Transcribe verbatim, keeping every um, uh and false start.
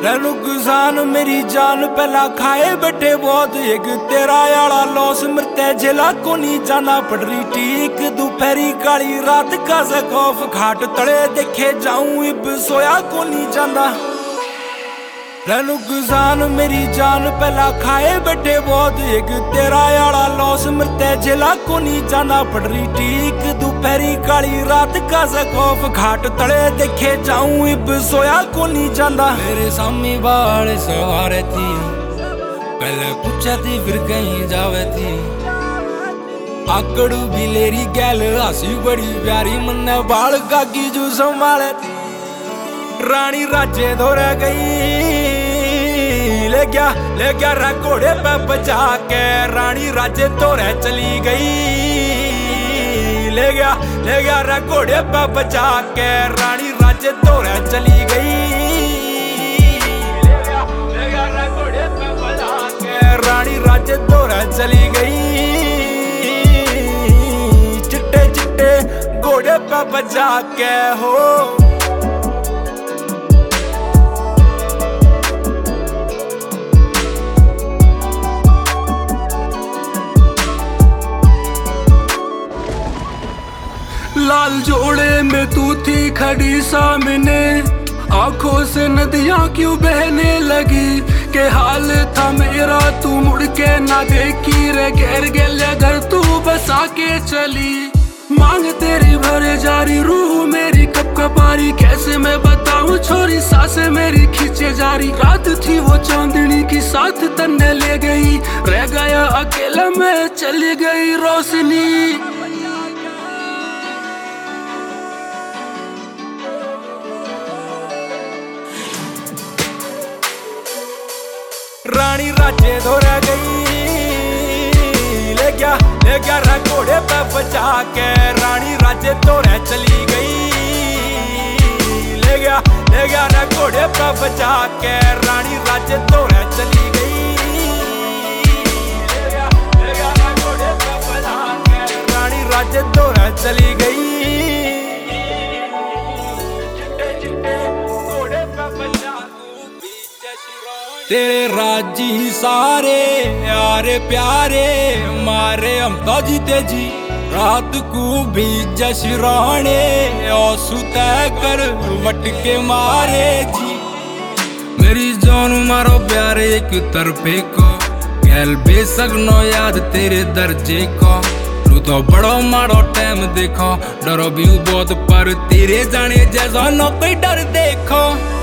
नुकसान मेरी जान पहला खाए बैठे बहुत एक तेरा याला लॉस मरते जिला को नहीं जाना पड़ रही ठीक दोपहरी काली रात का सकौफ घाट तड़े देखे जाऊं इब सोया को नहीं जाना नुकसान मेरी जान पहला खाए बैठे बहुत एक तेरा याला लॉस मरते जिला को नहीं जाना पड़ रही ठीक दोपहरी काली रात का सकौफ घाट तड़े देखे जाऊं इब सोया को नहीं जाना मेरे सामने बाल सवारे थी पहले पूछा थी फिर कहीं जावे थी आकड़ू भी लेरी गैल हसी बड़ी प्यारी मन बाल गागी जो संभाले थी रानी राजे दौरे गई ले गया ले गया रा घोड़े पे बजा के रानी राजे दौरे चली गई ले गया ले गया रा घोड़े पे बजा के रानी राजे दौरे चली गई ले गया ले गया रा घोड़े पे बजा के रानी राजे दौरे चली गई चिट्टे चिट्टे घोड़े पे बजा के हो लाल जोड़े में तू थी खड़ी सामने आंखों से नदियां क्यों बहने लगी के हाल था मेरा तू मुड़ के ना देखी रे गैर गले घर तू बसा के चली मांग तेरी भरे जारी रूह मेरी कब कपारी कैसे मैं बताऊं छोरी सांसें मेरी खींचे जारी रात थी वो चांदनी की साथ तन्ने ले गई रह गया अकेला मैं चली गई रोशनी रानी राजे दौरे गई ले गया ले गया रा घोड़े पे बजा के रानी राजे दौरे चली गई ले गया ले गया रा घोड़े पे बजा के रानी राजे दौरे चली गई ले गया ले गया रा घोड़े पे बजा के रानी राजे दौरे चली गई चिट्टे चिट्टे घोड़े पे बजा तेरे राजी सारे यारे प्यारे मारे हम तो जीते जी रात को भी जशराने और सुते कर वटके मारे जी मेरी जान मारो प्यारे एक तरफे को गैल बेसक नो याद तेरे दर्जे को तू तो बड़ो मारो टाइम देखो डरो भी बहुत पर तेरे जाने जैसा नो कोई डर देखो